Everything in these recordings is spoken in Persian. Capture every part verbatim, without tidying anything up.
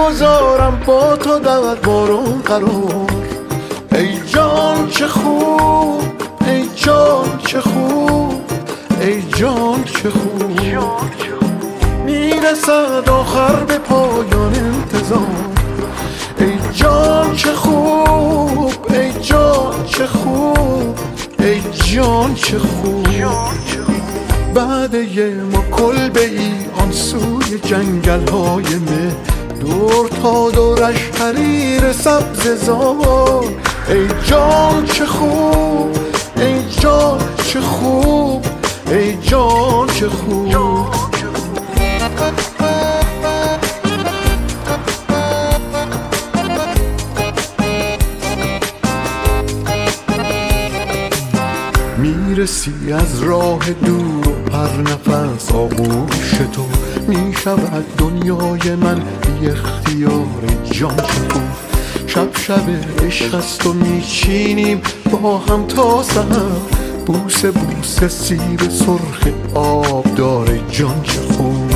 میگذارم با تو در بارون قرار. ای جان چه خوب، ای جان چه خوب، ای جان چه خوب. میرسد آخر به پایان انتظار. ای جان چه خوب، ای جان چه خوب، ای جان چه خوب. بعد یه ما کلبه ای آن سوی جنگل های مه، دور تا دورش حریر سبز زار. ای جان چه خوب، ای جان چه خوب، ای جان چه خوب. میرسی از راه دور و پر نفس آغوش تو، میشود دنیای من بی اختیار. جان چه خوب. شب شب عشق است و میچینیم با هم تا سحر، بوسه بوسه سیب سرخ آب داره. جان چه خوب.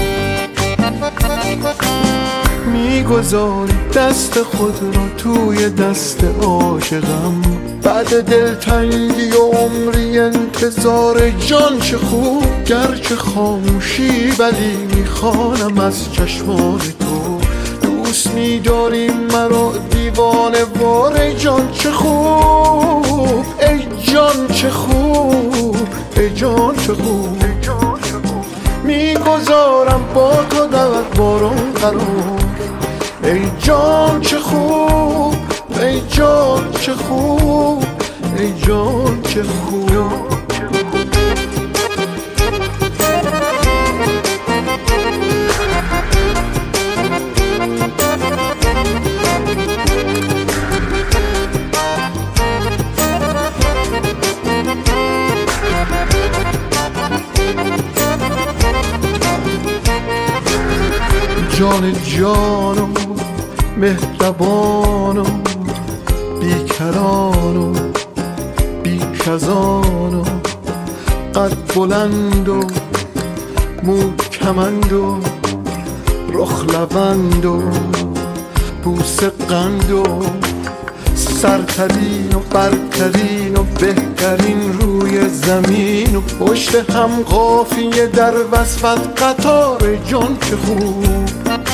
میگذاری دست خود را توی دست عاشقم، بعد دلتنگی و عمری انتظار. جان چه خوب. گرچه خاموشی ولی میخوانم از چشمان تو، دوست میداری مرا دیوانه وار. جان چه خوب، ای جان چه خوب، ای جان چه خوب. میگذارم با تو در بارون قرار. ای جان چه خوب، ای جان چه خوب، ای جان چه خوب. جان جانو مهربانو بیکرانو بیکزانو، قد بلند و مو کمند و رخ لبند و بوسه قند و سرترین و برترین و بهترین روی زمین و پشت هم قافیه در وصفت قطار. جان چه خوب.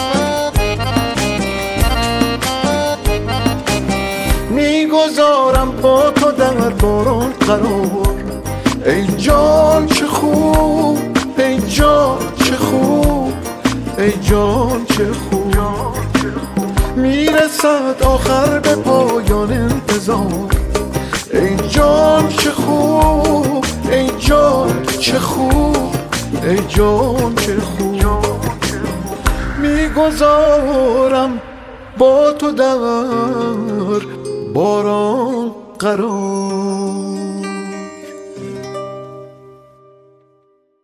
میگذارم با تو در بارون قرار. ای جان چه خوب، ای جان چه خوب، ای جان چه خوب. میرسد آخر به پایان انتظار. ای جان چه خوب، ای جان چه خوب، ای جان چه خوب. میگذارم با تو در باران قرار.